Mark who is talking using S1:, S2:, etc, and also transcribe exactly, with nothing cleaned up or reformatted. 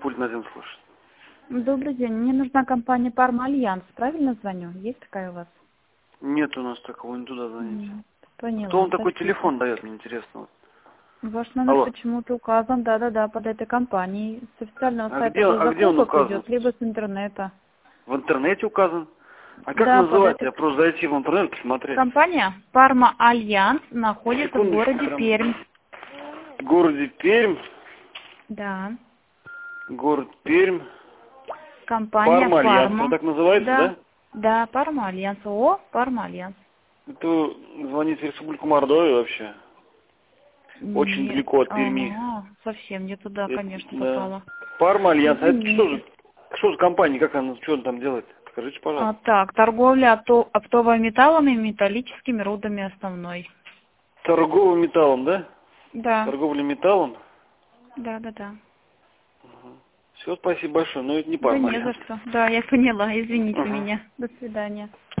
S1: пульт на один слушает.
S2: Добрый день. Мне нужна компания Парма Альянс. Правильно звоню? Есть такая у вас?
S1: Нет у нас такого, не туда звоните.
S2: М, Поняла.
S1: Кто вам такой
S2: Спасибо.
S1: телефон дает, мне интересно.
S2: Ваш номер
S1: Алло.
S2: почему-то указан, да-да-да, под этой компанией. С официального
S1: А
S2: сайта
S1: где,
S2: без
S1: а где он
S2: закупок
S1: указан?
S2: идет, либо с интернета.
S1: В интернете указан? А как
S2: Да, под
S1: называется?
S2: этой...
S1: Я просто зайти в интернет посмотреть.
S2: Компания Парма Альянс находится в
S1: Секундочку,
S2: городе
S1: прям.
S2: Пермь.
S1: В городе Пермь.
S2: Да.
S1: Город Пермь.
S2: Компания
S1: Парма Альянс.
S2: Парма.
S1: Она так называется,
S2: Да.
S1: да?
S2: Да, Парма Альянс. О, Парма Альянс.
S1: Это звонить в Республику Мордовия вообще. Очень
S2: Нет.
S1: далеко от Перми.
S2: Ага, совсем не туда,
S1: Это,
S2: конечно,
S1: да.
S2: попала.
S1: Парма Альянс. А это что
S2: Извините.
S1: же? Что за компания? Как она, что она там делает? Скажите,
S2: А,
S1: пожалуйста.
S2: так, торговля опто- оптовыми металлами и металлическими рудами основной.
S1: Торговым металлом, да?
S2: Да,
S1: Торговля металлом?
S2: да, да, да.
S1: Все, спасибо большое. Но это не
S2: Да
S1: Парма
S2: не за
S1: Альянс.
S2: что. Да, я поняла. Извините
S1: Ага.
S2: меня. До свидания.